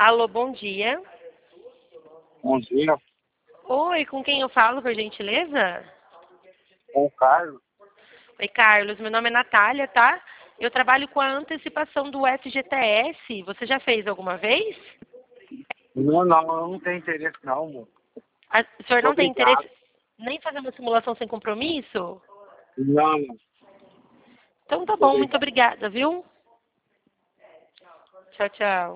Alô, bom dia. Bom dia, Oi, com quem eu falo, por gentileza? com o Carlos. Oi, Carlos. Meu nome é Natália, tá? Eu trabalho com a antecipação do FGTS. Você já fez alguma vez? Não, eu não tenho interesse não, moço. O senhor não tem Obrigado. interesse nem em fazer uma simulação sem compromisso? Não, Então tá bom, muito obrigado. obrigada, viu? Tchau, tchau.